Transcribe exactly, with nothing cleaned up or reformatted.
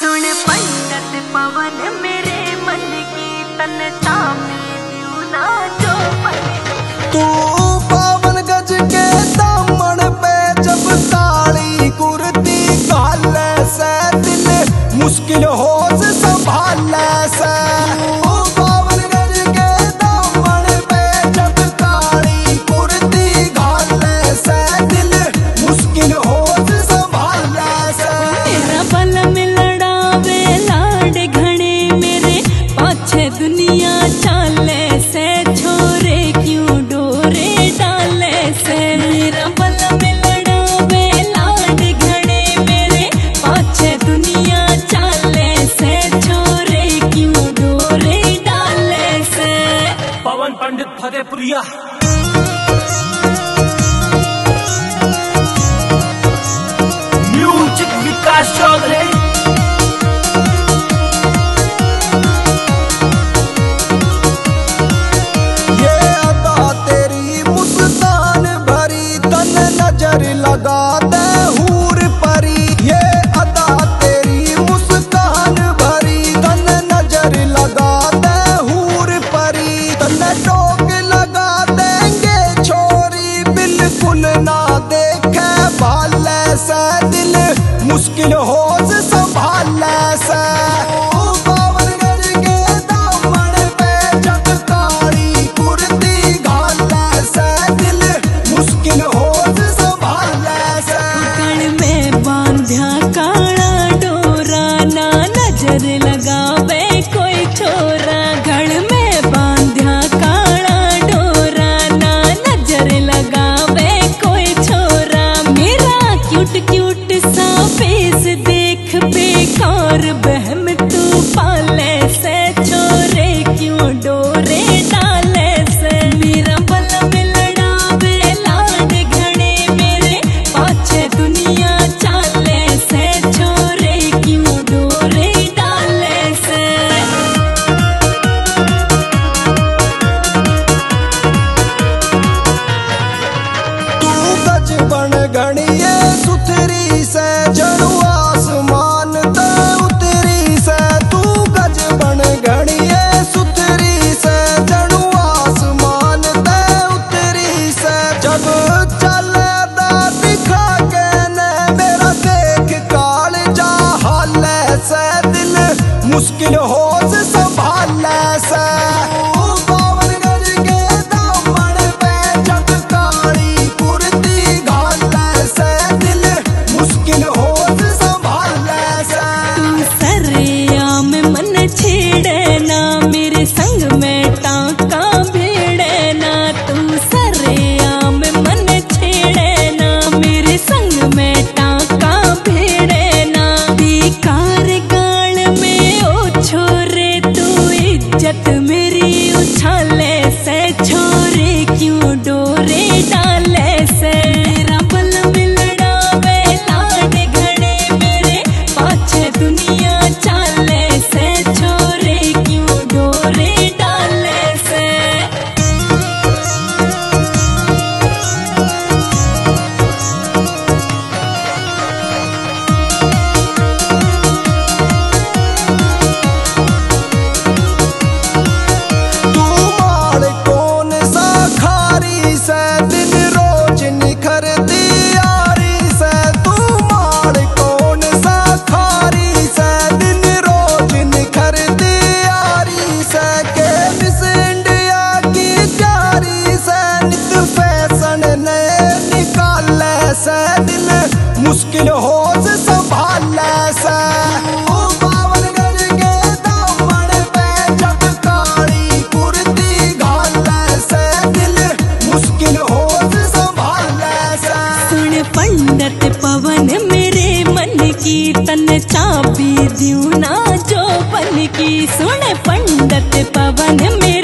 सुन पंडित पवन मेरे मन की तन चापी दियो ना जो तू पावन गज के दामन पे जब काली कुर्ती काले से दिल मुश्किल हो से संभाले से पावन गज के दामन पे जब काली कुर्ती काले से दिल मुश्किल हो से संभाले से तेरा बल मिलड़ा वे लाड घने मेरे पाछे दुनिया चाले से छोरे क्यों डोरे डाले से मेरा बल मिलड़ा वे लाड घने मेरे पाछे दुनिया चाले से छोरे क्यों डोरे डाले से। पवन पंडित फतेहपुरिया म्यूजिक विकास चौधरी। नजर लगा दे हूर परी ये अदा तेरी मुस्कान भरी तन नजर लगा दे हूर परी तन टोक लगा देंगे छोरी बिल्कुल ना देखे भाले से दिल मुश्किल हो से संभाले से पावन गज के दामन पे जब काली कुर्ती घाले से दिल मुश्किल हो नजर लगावे कोई छोरा गढ़ में बांध्या काला डोरा ना नजर लगावे कोई छोरा मेरा क्यूट क्यूट सा फेस देख बेकार बहम तू पाले से छोरे क्यों डोरे डाले से मेरा बल मिलड़ा वे लाड घने मेरे पाछे दुनिया चाले से छोरे क्यों डोरे डाले से। तू गज बन गणिये सुथरी से जड़ू आसमान ते उतरी से तू गज बन गणिये सुथरी से जड़ू आसमान ते उतरी से जब चले दा दिखा के ने मेरा देख काल जा हाले से दिल मुश्किल हो से संभाले से पावन गज के दामन पे जब काली कुर्ती घाले से दिल मुश्किल हो से संभाले से तू सरिया में मन छेड़े ना मेरे संग में टाका भिड़े ना तू सरिया में मन छेड़े ना मेरे संग में टाका भिड़े ना बेकार गाल में ओ छोरे तू इज्जत मेरी उछाले से छोरे क्यों डोरे डाले से मेरा बल मिलड़ा वे लाड घड़े मेरे पाछे दुनिया चाले से छोरे क्यों डोरे डाले से। तू माल कौन सा खारी से दिन रोज निखरती यारी से तू माल कौन सा खारी से दिन रोज निखरती यारी से के मिस इंडिया की प्यारी से नित फैशन ने निकाले से दिल मुश्किल हो से संभाले से पावन गज के दामन पे जब काली कुर्ती घाले से दिल मुश्किल हो से संभाले से सुन पंडित पवन मेरे मन की तन चाबी दियो ना जो बन की सुन पंडित पवन मेरे